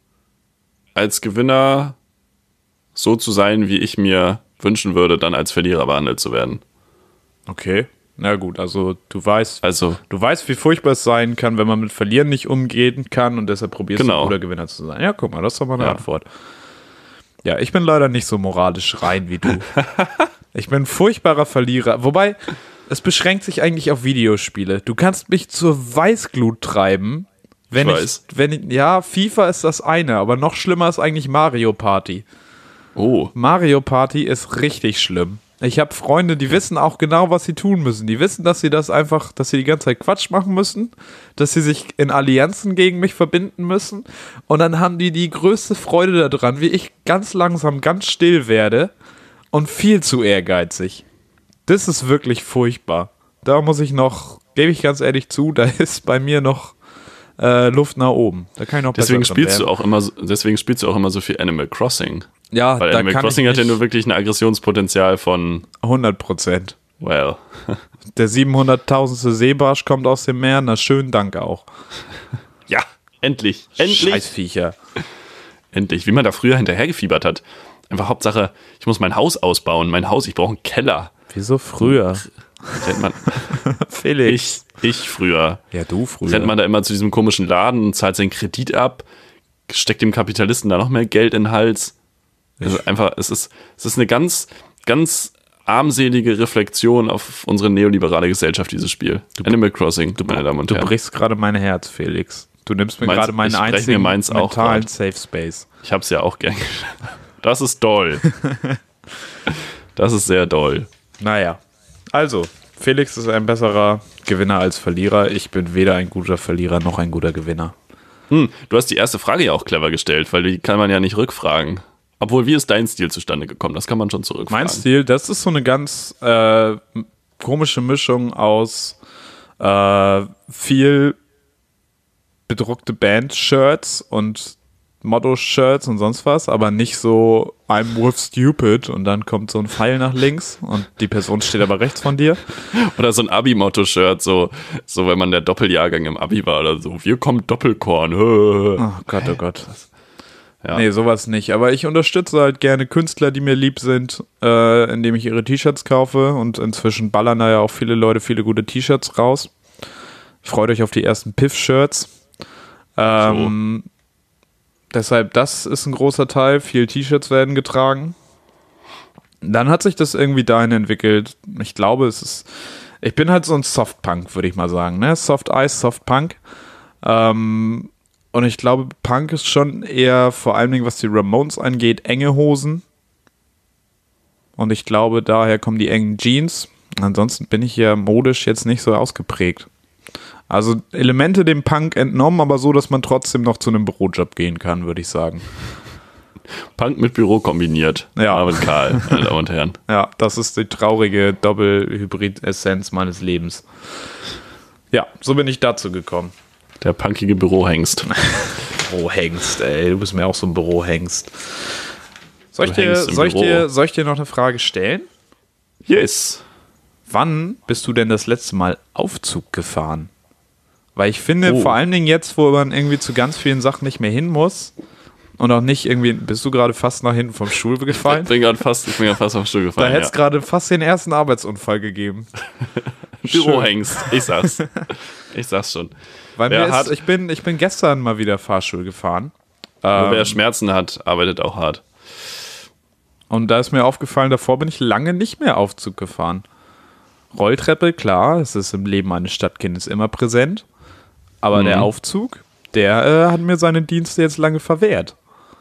als Gewinner so zu sein, wie ich mir wünschen würde, dann als Verlierer behandelt zu werden. Okay. Na gut, also du weißt, Also, wie furchtbar es sein kann, wenn man mit Verlieren nicht umgehen kann und deshalb probierst du, Genau. ein guter Gewinner zu sein. Ja, guck mal, das ist doch mal eine Ja. Antwort. Ja, ich bin leider nicht so moralisch rein wie du. Ich bin ein furchtbarer Verlierer. Wobei, es beschränkt sich eigentlich auf Videospiele. Du kannst mich zur Weißglut treiben, wenn Ich weiß. ja, FIFA ist das eine, aber noch schlimmer ist eigentlich Mario Party. oh, Mario Party ist richtig schlimm. Ich habe Freunde, die wissen auch genau, was sie tun müssen. Die wissen, dass sie die ganze Zeit Quatsch machen müssen, dass sie sich in Allianzen gegen mich verbinden müssen. Und dann haben die größte Freude daran, wie ich ganz langsam, ganz still werde und viel zu ehrgeizig. Das ist wirklich furchtbar. Da muss ich noch, gebe ich ganz ehrlich zu, da ist bei mir noch Luft nach oben. Da kann ich noch deswegen besser drin spielst du werden. auch immer so viel Animal Crossing. Ja, Weil da Animal kann Crossing ich hat ja nicht nur wirklich ein Aggressionspotenzial von, 100%. well, Der 700.000. Seebarsch kommt aus dem Meer. Na, schönen Dank auch. ja, endlich. Scheißviecher. Endlich, wie man da früher hinterhergefiebert hat. Einfach Hauptsache, ich muss mein Haus ausbauen. Ich brauche einen Keller. Wieso früher? Rennt man, Felix. ich früher. Ja, du früher. Rennt man da immer zu diesem komischen Laden und zahlt seinen Kredit ab, steckt dem Kapitalisten da noch mehr Geld in den Hals. Also einfach, es ist eine ganz, ganz armselige Reflexion auf unsere neoliberale Gesellschaft, dieses Spiel. Animal Crossing, meine Damen und Du Herren. brichst gerade mein Herz, Felix. Du nimmst mir gerade meinen ich breche mir einzigen meins auch mentalen grad. Safe Space. Ich hab's ja auch gern. Das ist doll. Das ist sehr doll. Naja. Also, Felix ist ein besserer Gewinner als Verlierer. Ich bin weder ein guter Verlierer noch ein guter Gewinner. Du hast die erste Frage ja auch clever gestellt, weil die kann man ja nicht rückfragen. Obwohl, wie ist dein Stil zustande gekommen? Das kann man schon zurückfragen. Mein Stil, das ist so eine ganz komische Mischung aus viel bedruckte Band-Shirts und Motto-Shirts und sonst was, aber nicht so I'm with stupid und dann kommt so ein Pfeil nach links und die Person steht aber rechts von dir. Oder so ein Abi-Motto-Shirt, so wenn man der Doppeljahrgang im Abi war oder so. Wir kommen Doppelkorn. Oh Gott, oh Gott. Ja. Nee, sowas nicht. Aber ich unterstütze halt gerne Künstler, die mir lieb sind, indem ich ihre T-Shirts kaufe. Und inzwischen ballern da ja auch viele Leute viele gute T-Shirts raus. Freut euch auf die ersten Piff-Shirts. Deshalb, das ist ein großer Teil. Viele T-Shirts werden getragen. Dann hat sich das irgendwie dahin entwickelt. Ich glaube, ich bin halt so ein Soft-Punk, würde ich mal sagen. Ne? Soft-Ice, Soft-Punk. Und ich glaube, Punk ist schon eher, vor allen Dingen, was die Ramones angeht, enge Hosen. Und ich glaube, daher kommen die engen Jeans. Ansonsten bin ich ja modisch jetzt nicht so ausgeprägt. Also Elemente dem Punk entnommen, aber so, dass man trotzdem noch zu einem Bürojob gehen kann, würde ich sagen. Punk mit Büro kombiniert. Ja. Marvin Karl, meine Damen und Herren. Ja, das ist die traurige Doppel-Hybrid-Essenz meines Lebens. Ja, so bin ich dazu gekommen. Der punkige Bürohengst. Bürohengst, ey. Du bist mir auch so ein Bürohengst. Soll ich dir noch eine Frage stellen? Yes. Wann bist du denn das letzte Mal Aufzug gefahren? Weil ich finde, vor allen Dingen jetzt, wo man irgendwie zu ganz vielen Sachen nicht mehr hin muss und auch nicht irgendwie, bist du gerade fast nach hinten vom Stuhl gefallen? Ich bin gerade fast vom Stuhl gefallen. Da hätte es gerade fast den ersten Arbeitsunfall gegeben. Bürohengst, ich sag's. Ich sag's schon. Weil ich bin gestern mal wieder Fahrstuhl gefahren. Wer Schmerzen hat, arbeitet auch hart. Und da ist mir aufgefallen, davor bin ich lange nicht mehr Aufzug gefahren. Rolltreppe, klar, es ist im Leben eines Stadtkindes immer präsent. Aber der Aufzug, der hat mir seine Dienste jetzt lange verwehrt.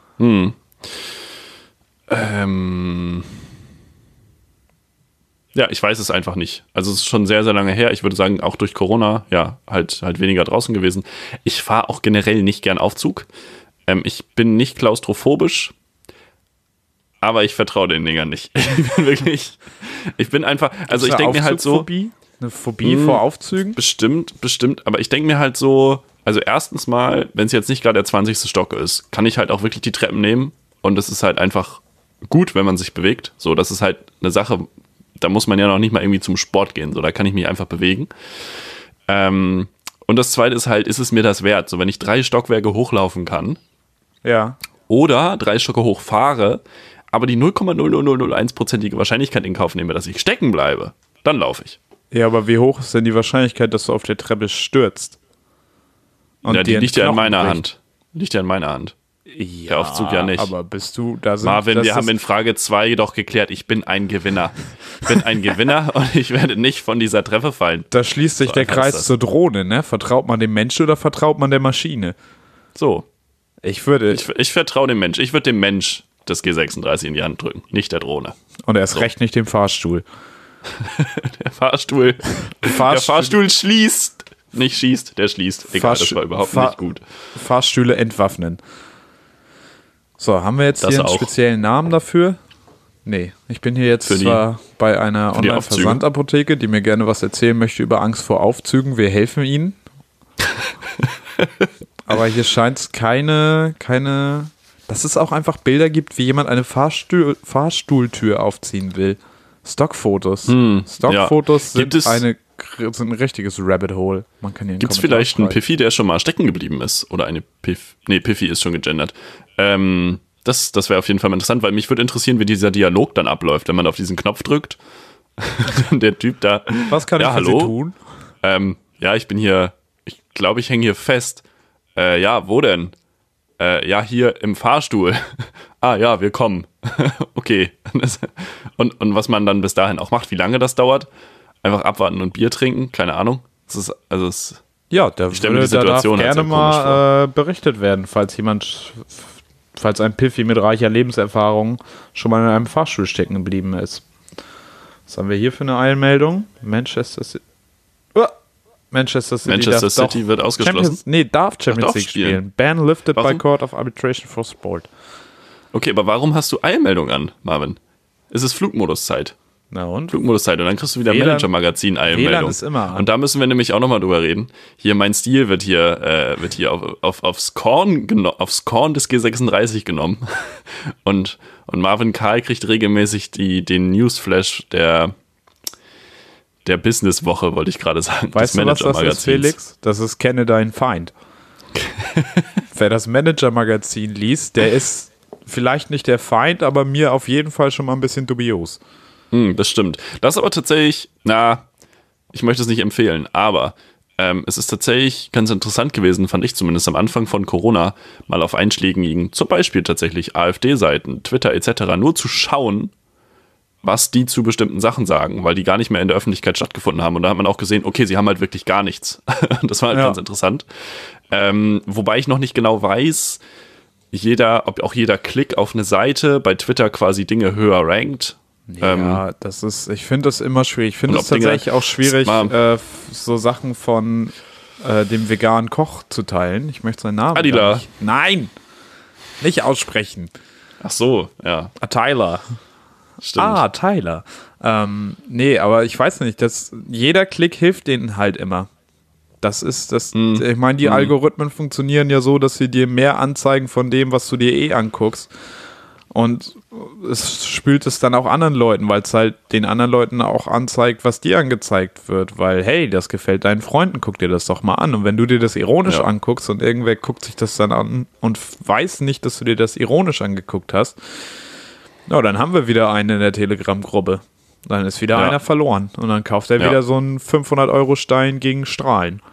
Ja, ich weiß es einfach nicht. Also es ist schon sehr, sehr lange her. Ich würde sagen, auch durch Corona, ja, halt weniger draußen gewesen. Ich fahre auch generell nicht gern Aufzug. Ich bin nicht klaustrophobisch, aber ich vertraue den Dingern nicht. Ich bin einfach, also ich denke mir halt so. Eine Phobie vor Aufzügen? Bestimmt, aber ich denke mir halt so, also erstens mal, wenn es jetzt nicht gerade der 20. Stock ist, kann ich halt auch wirklich die Treppen nehmen und das ist halt einfach gut, wenn man sich bewegt. So, das ist halt eine Sache, da muss man ja noch nicht mal irgendwie zum Sport gehen, so, da kann ich mich einfach bewegen. Und das Zweite ist halt, ist es mir das wert? So, wenn ich 3 Stockwerke hochlaufen kann, ja, oder 3 Stocke hochfahre, aber die 0,00001%ige Wahrscheinlichkeit in Kauf nehme, dass ich stecken bleibe, dann laufe ich. Ja, aber wie hoch ist denn die Wahrscheinlichkeit, dass du auf der Treppe stürzt? Und ja, die liegt ja in meiner Hand. Liegt ja in meiner Hand. Ja, der Aufzug ja nicht. Aber bist du da sind, Marvin, wir haben in Frage 2 doch geklärt, ich bin ein Gewinner. Ich bin ein Gewinner und ich werde nicht von dieser Treppe fallen. Da schließt sich der Kreis zur Drohne, ne? Vertraut man dem Menschen oder vertraut man der Maschine? So. Ich vertraue dem Mensch. Ich würde dem Mensch das G36 in die Hand drücken, nicht der Drohne. Und erst recht nicht dem Fahrstuhl. Der Fahrstuhl schließt. Nicht schießt, der schließt. Egal, das war überhaupt nicht gut. Fahrstühle entwaffnen. So, haben wir jetzt hier einen speziellen Namen dafür? Nee, ich bin hier jetzt zwar bei einer Online-Versandapotheke, die mir gerne was erzählen möchte über Angst vor Aufzügen. Wir helfen ihnen. Aber hier scheint es keine, dass es auch einfach Bilder gibt, wie jemand eine Fahrstuhltür aufziehen will. Stockfotos. Stockfotos sind ein richtiges Rabbit Hole. Man kann hier Gibt es vielleicht einen Piffy, der schon mal stecken geblieben ist? Oder eine Piffy ist schon gegendert. Das wäre auf jeden Fall mal interessant, weil mich würde interessieren, wie dieser Dialog dann abläuft, wenn man auf diesen Knopf drückt. Der Typ da. Was kann ich für Sie tun? Ja, ich bin hier, ich glaube, ich hänge hier fest. Ja, wo denn? Ja, hier im Fahrstuhl. Ah, ja, wir kommen. Okay. Und was man dann bis dahin auch macht, wie lange das dauert? Einfach abwarten und Bier trinken? Keine Ahnung. Ja, da darf gerne mal berichtet werden, falls ein Piffy mit reicher Lebenserfahrung schon mal in einem Fahrstuhl stecken geblieben ist. Was haben wir hier für eine Eilmeldung? Manchester City wird ausgeschlossen. Darf Champions League spielen. Ban lifted by Court of Arbitration for Sport. Okay, aber warum hast du Eilmeldung an, Marvin? Ist es Flugmoduszeit? Na und? Flugmodus-Zeit. Und dann kriegst du wieder WLAN Manager-Magazin-Einmeldung. ist immer an. Und da müssen wir nämlich auch nochmal drüber reden. Hier, mein Stil wird hier aufs Korn des G36 genommen. Und Marvin Karl kriegt regelmäßig den Newsflash der Business-Woche, wollte ich gerade sagen. Weißt du, was das ist, Felix? Das ist Kenne deinen Feind. Wer das Manager-Magazin liest, der ist vielleicht nicht der Feind, aber mir auf jeden Fall schon mal ein bisschen dubios. Das stimmt. Das ist aber tatsächlich, ich möchte es nicht empfehlen, aber es ist tatsächlich ganz interessant gewesen, fand ich zumindest am Anfang von Corona, mal auf einschlägigen, zum Beispiel tatsächlich AfD-Seiten, Twitter etc., nur zu schauen, was die zu bestimmten Sachen sagen, weil die gar nicht mehr in der Öffentlichkeit stattgefunden haben. Und da hat man auch gesehen, okay, sie haben halt wirklich gar nichts. Das war halt ganz interessant. Wobei ich noch nicht genau weiß, ob auch jeder Klick auf eine Seite bei Twitter quasi Dinge höher rankt. Ja, ich finde das immer schwierig. Ich finde es tatsächlich auch schwierig, so Sachen von dem veganen Koch zu teilen. Ich möchte seinen Namen Adila. nicht. Nein! Nicht aussprechen. Ach so, ja. Tyler. Stimmt. Tyler. Nee, aber ich weiß nicht, jeder Klick hilft denen halt immer. Das ist das. Ich meine, die Algorithmen funktionieren ja so, dass sie dir mehr anzeigen von dem, was du dir anguckst. Und es spült es dann auch anderen Leuten, weil es halt den anderen Leuten auch anzeigt, was dir angezeigt wird. Weil, hey, das gefällt deinen Freunden, guck dir das doch mal an. Und wenn du dir das ironisch anguckst und irgendwer guckt sich das dann an und weiß nicht, dass du dir das ironisch angeguckt hast, dann haben wir wieder einen in der Telegram-Gruppe. Dann ist wieder einer verloren. Und dann kauft er wieder so einen 500-Euro-Stein gegen Strahlen.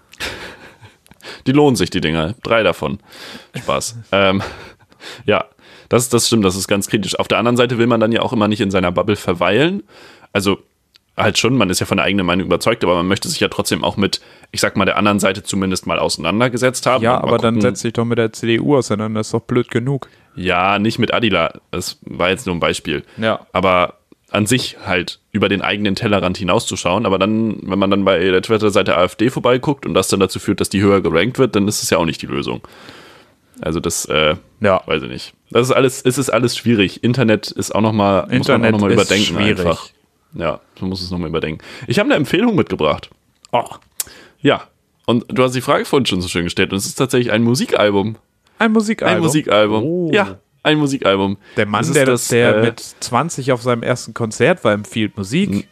Die lohnen sich, die Dinger. 3 davon. Spaß. Ja, das stimmt, das ist ganz kritisch. Auf der anderen Seite will man dann ja auch immer nicht in seiner Bubble verweilen. Also halt schon, man ist ja von der eigenen Meinung überzeugt, aber man möchte sich ja trotzdem auch mit, ich sag mal, der anderen Seite zumindest mal auseinandergesetzt haben. Ja, aber dann setz dich doch mit der CDU auseinander, das ist doch blöd genug. Ja, nicht mit Adila, das war jetzt nur ein Beispiel. Ja. Aber an sich halt über den eigenen Tellerrand hinauszuschauen, aber dann, wenn man dann bei der Twitter-Seite AfD vorbeiguckt und das dann dazu führt, dass die höher gerankt wird, dann ist es ja auch nicht die Lösung. Also das, weiß ich nicht. Es ist alles schwierig. Internet ist auch nochmal, muss man auch nochmal überdenken schwierig. Einfach. Ja, man muss es nochmal überdenken. Ich habe eine Empfehlung mitgebracht. Oh. Ja, und du hast die Frage vorhin schon so schön gestellt und es ist tatsächlich ein Musikalbum. Ein Musikalbum? Oh. Ja, ein Musikalbum. Der Mann, der mit 20 auf seinem ersten Konzert war, empfiehlt Musik.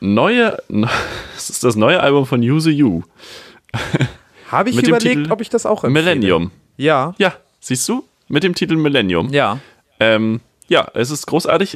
Es ist das neue Album von Use You. Habe ich mit überlegt, Titel ob ich das auch empfehle. Millennium. Ja. Ja, siehst du? Mit dem Titel Millennium. Ja. Ja, es ist großartig.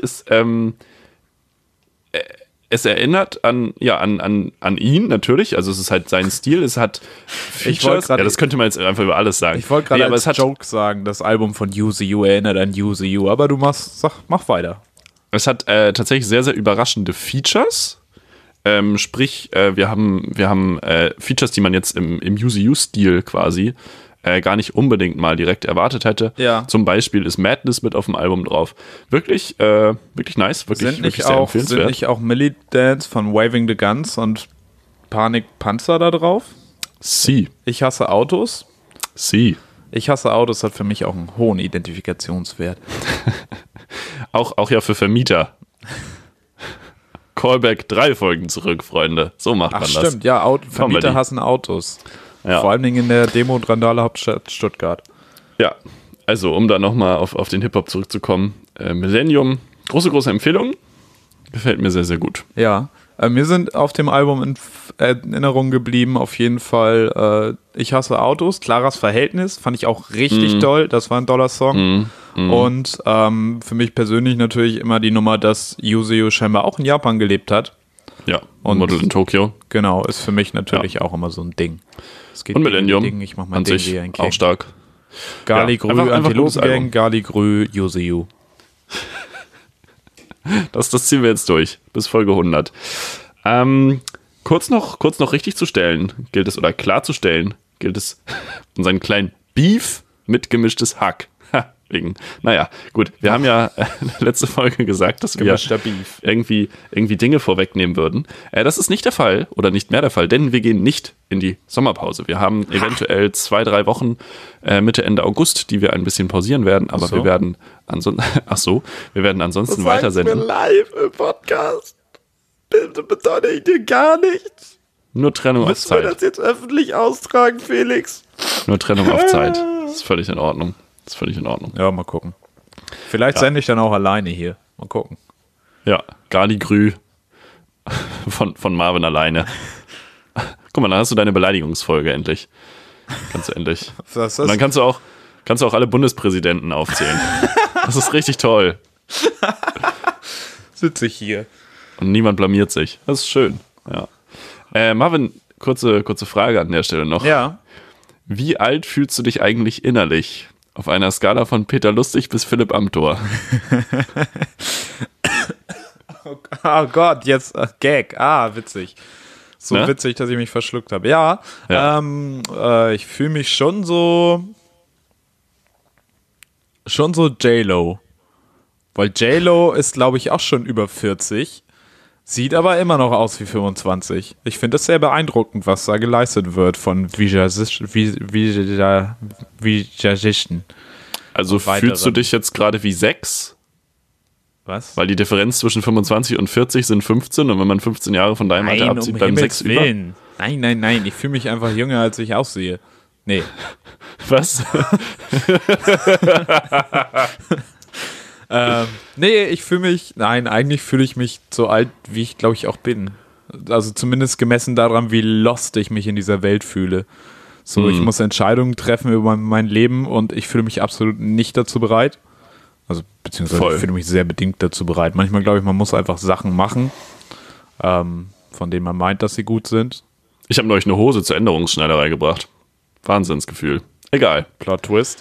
Es erinnert an ihn natürlich. Also es ist halt sein Stil. Es hat Features. Ja, das könnte man jetzt einfach über alles sagen. Ich wollte gerade als Joke sagen, das Album von Use You erinnert an Use You. Aber du mach weiter. Es hat tatsächlich sehr, sehr überraschende Features. Sprich, wir haben Features, die man jetzt im Use You-Stil quasi gar nicht unbedingt mal direkt erwartet hätte. Ja. Zum Beispiel ist Madness mit auf dem Album drauf. Wirklich nice, wirklich sehr empfehlenswert. Sind nicht auch Millie Dance von Waving the Guns und Panik Panzer da drauf? Sie. Ich hasse Autos. Sie. Ich hasse Autos hat für mich auch einen hohen Identifikationswert. auch ja für Vermieter. Callback 3 Folgen zurück, Freunde. So macht man das. Stimmt, ja, Vermieter hassen Autos. Ja. Vor allen Dingen in der Demo- und Randale-Hauptstadt Stuttgart. Ja, also um da nochmal auf den Hip-Hop zurückzukommen. Millennium, große Empfehlung. Gefällt mir sehr, sehr gut. Ja, mir sind auf dem Album in Erinnerung geblieben auf jeden Fall Ich hasse Autos, Claras Verhältnis, fand ich auch richtig toll. Das war ein toller Song. Und für mich persönlich natürlich immer die Nummer, dass Yuzio scheinbar auch in Japan gelebt hat. Ja, und Model in Tokio. Genau, ist für mich natürlich auch immer so ein Ding. Es geht und Millennium, Ding, ich mach mein an Ding sich wie ein King. auch stark. Gali Grü, Antilopengang, Gali Grü, Yuzio. Das ziehen wir jetzt durch, bis Folge 100. Kurz noch richtig zu stellen, klarzustellen, gilt es, unseren kleinen Beef mit gemischtes Hack. Naja, gut, wir haben ja letzte Folge gesagt, dass wir irgendwie Dinge vorwegnehmen würden. Das ist nicht der Fall oder nicht mehr der Fall, denn wir gehen nicht in die Sommerpause. Wir haben eventuell 2-3 Wochen Mitte, Ende August, die wir ein bisschen pausieren werden, aber wir werden ansonsten weitersenden. live im Podcast. Bitte bedeute ich dir gar nichts. Nur Trennung auf Müssen wir Zeit. das jetzt öffentlich austragen, Felix? Nur Trennung auf Zeit. Das ist völlig in Ordnung. Ja, mal gucken. Vielleicht sende ich dann auch alleine hier. Mal gucken. Ja, Gardigrü von Marvin alleine. Guck mal, dann hast du deine Beleidigungsfolge endlich. Kannst du endlich. Was Und dann kannst du auch alle Bundespräsidenten aufzählen. Das ist richtig toll. sitze ich hier? Und niemand blamiert sich. Das ist schön. Ja. Marvin, kurze Frage an der Stelle noch. Ja. Wie alt fühlst du dich eigentlich innerlich? Auf einer Skala von Peter Lustig bis Philipp Amthor. Oh Gott, jetzt Gag. Witzig. So Ne? witzig, dass ich mich verschluckt habe. Ja, ich fühle mich schon so J-Lo. Weil J-Lo ist, glaube ich, auch schon über 40. Sieht aber immer noch aus wie 25. Ich finde das sehr beeindruckend, was da geleistet wird von Visagisten. Also fühlst du dich jetzt gerade wie 6? Was? Weil die Differenz zwischen 25 und 40 sind 15 und wenn man 15 Jahre von deinem Alter abzieht, bleiben 6 über. Nein. Ich fühle mich einfach jünger, als ich aussehe. Nee. Was? Eigentlich fühle ich mich so alt, wie ich glaube ich auch bin. Also zumindest gemessen daran, wie lost ich mich in dieser Welt fühle. So, ich muss Entscheidungen treffen über mein Leben und ich fühle mich absolut nicht dazu bereit. Also, beziehungsweise Voll. ich fühle mich sehr bedingt dazu bereit. Manchmal glaube ich, man muss einfach Sachen machen, von denen man meint, dass sie gut sind. Ich habe neulich eine Hose zur Änderungsschneiderei gebracht. Wahnsinnsgefühl. Egal. Plot Twist.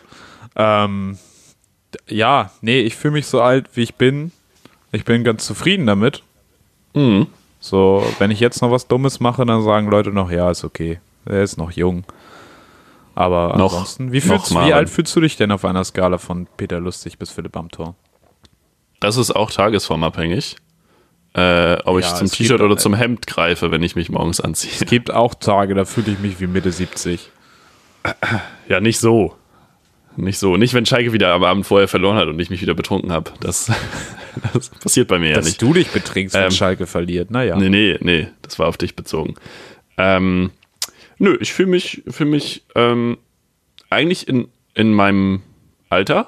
Ich fühle mich so alt, wie ich bin. Ich bin ganz zufrieden damit. Mhm. So, wenn ich jetzt noch was Dummes mache, dann sagen Leute noch, ja, ist okay. Er ist noch jung. Aber Noch- ansonsten, noch, wie Marvin. alt fühlst du dich denn auf einer Skala von Peter Lustig bis Philipp Amthor? Das ist auch tagesformabhängig. Ob ich Ja, zum es T-Shirt gibt- oder zum Hemd greife, wenn ich mich morgens anziehe. Es gibt auch Tage, da fühle ich mich wie Mitte 70. Ja, nicht so. Nicht, wenn Schalke wieder am Abend vorher verloren hat und ich mich wieder betrunken habe. Das passiert bei mir ja Dass nicht. du dich betrinkst, wenn Schalke verliert, naja. Nee, das war auf dich bezogen. Ich fühle mich eigentlich in meinem Alter,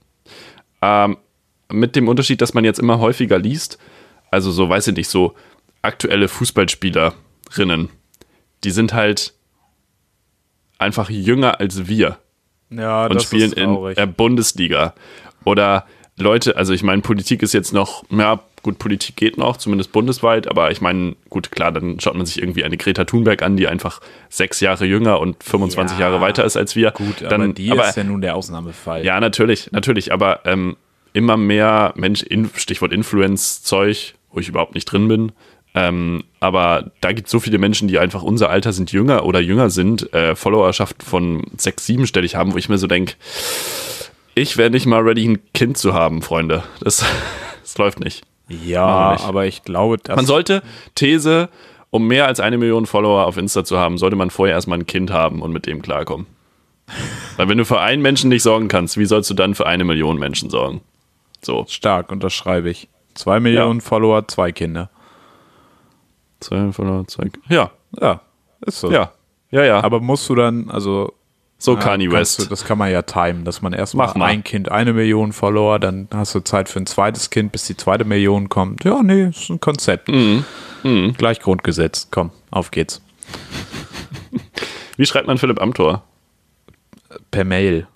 mit dem Unterschied, dass man jetzt immer häufiger liest, also so, weiß ich nicht, so aktuelle Fußballspielerinnen, die sind halt einfach jünger als wir Ja, und das spielen ist in traurig. der Bundesliga. Oder Leute, also ich meine, Politik ist jetzt noch, ja gut, Politik geht noch, zumindest bundesweit, aber ich meine, gut, klar, dann schaut man sich irgendwie eine Greta Thunberg an, die einfach 6 Jahre jünger und 25 Ja, Jahre weiter ist als wir. Gut, dann, aber die ist ja nun der Ausnahmefall. ja, natürlich, aber immer mehr Stichwort Influence-Zeug, wo ich überhaupt nicht drin bin, aber da gibt es so viele Menschen, die einfach unser Alter sind, jünger sind, Followerschaft von 6, 7-stellig haben, wo ich mir so denke, ich wäre nicht mal ready, ein Kind zu haben, Freunde. Das läuft nicht. Ja, Machen wir nicht. aber ich glaube, dass Man sollte, These, um mehr als 1 Million Follower auf Insta zu haben, sollte man vorher erstmal ein Kind haben und mit dem klarkommen. Weil wenn du für einen Menschen nicht sorgen kannst, wie sollst du dann für 1 Million Menschen sorgen? So. stark, unterschreibe ich. 2 Millionen Follower, 2 Kinder. 2 Follower, 2. Ja, Ja, ist so. ja. Aber musst du dann, also So Kanye West. das kann man ja timen, dass man erstmal Mach mal. ein Kind 1 Million Follower, dann hast du Zeit für ein zweites Kind, bis die 2. Million kommt. Ja, nee, ist ein Konzept. Gleich Grundgesetz. Komm, auf geht's. Wie schreibt man Philipp Amthor? Per Mail.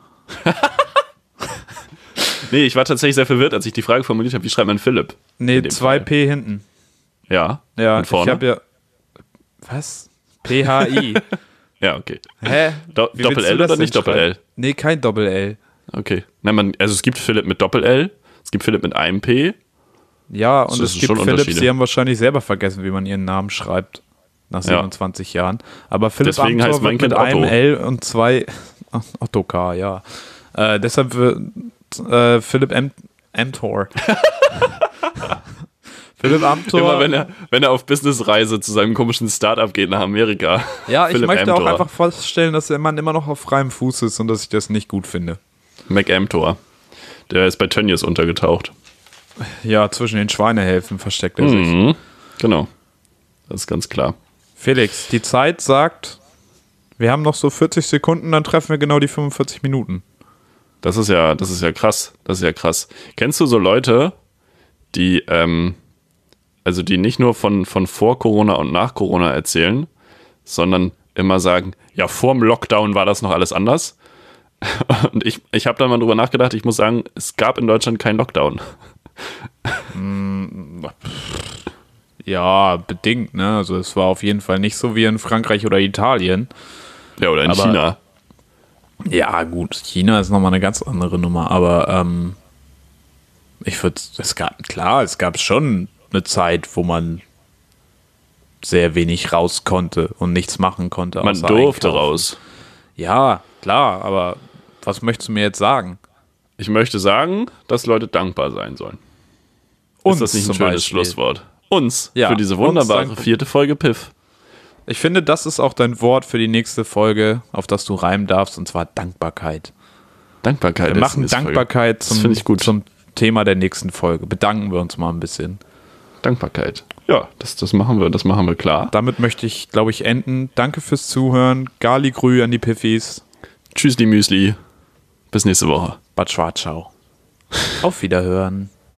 Nee, ich war tatsächlich sehr verwirrt, als ich die Frage formuliert habe, wie schreibt man Philipp? Nee, In dem 2P hinten. Ja. Ja, Und vorne? ich habe ja. Was? PHI. Ja, okay. Hä? Wie willst Doppel-L du das oder denn nicht Doppel-L? schreiben? Nee, kein Doppel-L. Okay. Nein, also es gibt Philipp mit Doppel-L, es gibt Philipp mit einem P. Ja, und Das es sind gibt schon Philipps, Unterschiede. die haben wahrscheinlich selber vergessen, wie man ihren Namen schreibt. Nach 27 Jahren. Aber Philipp Deswegen Amthor heißt mein wird mit Kind einem Otto. L und 2 Otto K, ja. Deshalb wird Philipp Amthor. Philipp Amthor. Immer wenn er auf Businessreise zu seinem komischen Startup geht nach Amerika. Ja, ich Philipp möchte auch Amthor. einfach feststellen, dass der Mann immer noch auf freiem Fuß ist und dass ich das nicht gut finde. Mac Amthor. Der ist bei Tönnies untergetaucht. Ja, zwischen den Schweinehälften versteckt er sich. Mhm. Genau. Das ist ganz klar. Felix, die Zeit sagt, wir haben noch so 40 Sekunden, dann treffen wir genau die 45 Minuten. Das ist ja krass. Das ist ja krass. Kennst du so Leute, die, die nicht nur von vor Corona und nach Corona erzählen, sondern immer sagen, ja, vorm Lockdown war das noch alles anders? Und ich habe da mal drüber nachgedacht, ich muss sagen, es gab in Deutschland keinen Lockdown. Ja, bedingt, ne? Also es war auf jeden Fall nicht so wie in Frankreich oder Italien. Ja, oder in China. Ja, gut, China ist nochmal eine ganz andere Nummer, aber es gab schon eine Zeit, wo man sehr wenig raus konnte und nichts machen konnte. Man durfte raus. Ja, klar, aber was möchtest du mir jetzt sagen? Ich möchte sagen, dass Leute dankbar sein sollen. Uns ist das nicht ein schönes Schlusswort? Uns, ja, für diese wunderbare 4. Folge Piff. Ich finde, das ist auch dein Wort für die nächste Folge, auf das du reimen darfst, und zwar Dankbarkeit. Dankbarkeit. Wir machen Dankbarkeit zum Thema der nächsten Folge. Bedanken wir uns mal ein bisschen. Dankbarkeit. Ja, das machen wir klar. Damit möchte ich, glaube ich, enden. Danke fürs Zuhören. Gali Grü an die Piffis. Tschüssli Müsli. Bis nächste Woche. Bad Schwarzschau. Auf Wiederhören.